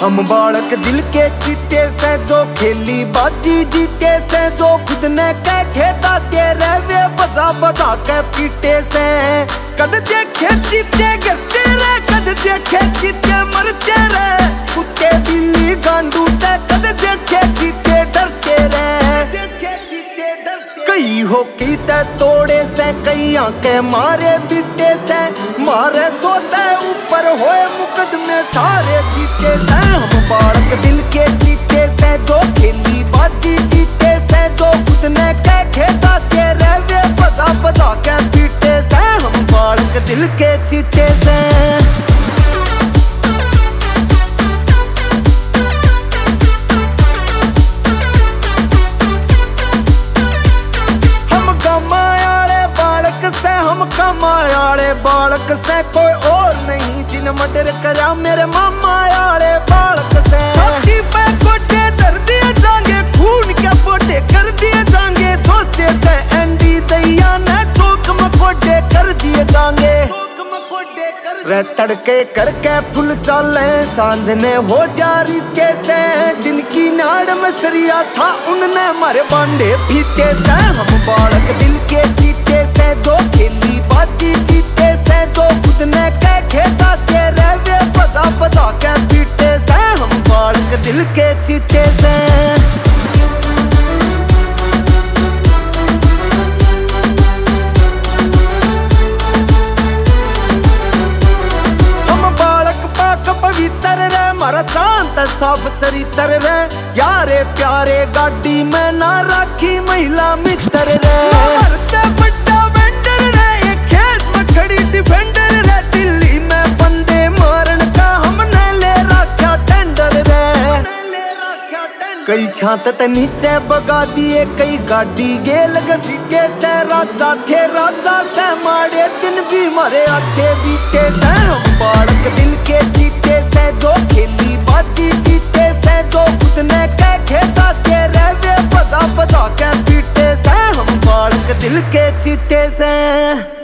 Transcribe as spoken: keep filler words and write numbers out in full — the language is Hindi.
हम बालक दिल के चीते से जो खेली बाजी जीते से, जो खुद ने कह खेता के रहवे बजा बजा के पीटे से। कद देखे चीते गिरते रहे, कद देखे चीते मरते रहे, कुत्ते बिल्ली गांडू ते कद देखे चीते डरते रहे। कई हो की ते तोड़े से, कई आंखें मारे बीटे से, मारे सोते ऊपर होए मुकदमे सारे जीते से। हम बालक दिल के जीते से जो खेली बाजी जीते से, जो खुद ने कह खेता के रहवे बजा बजा के पीटे से। हम बालक दिल के जीते से। कमायाले बालक से कोई और नहीं, जिन मर्डर करा मेरे मामा याले बालक से। छाती पे गोटे धर दिए जाएंगे, खून के बोटे कर दिए जाएंगे, धोसे ते एंडी दैया ने चौक मकोडे कर दिए जाएंगे। रे तड़के करके फुल चाले सांझ ने हो जारी कैसे, जिनकी नाड़ में सरिया था उनने मारे बांधे फीते से। हम बालक दिल के जीते से जो खेली बाजी जीते से, जो खुद ने कह खेता के रहवे बजा बजा के पीटे से। हम बालक दिल के जीते से। मारा चांद साफ चरित्र रे, यारे प्यारे गाड़ी में ना राखी महिला मित्र रे। मरते बड़ा वेंडर रे, एक खेत में खड़ी डिफेंडर रे, दिल्ली में बंदे मारन का हमने ले रखा टेंडर रे। कई छात ते नीचे बगा दिए, कई गाड़ी गेल घसीटे से, राजा थे राजा से मारे दिन भी मारे अच्छे बीते से। हम बालक दिल के जीते से जो खेली बाजी जीते से, जो खुद ने कह खेता के रहवे बजा बजा के पीटे से। हम बालक दिल के जीते से।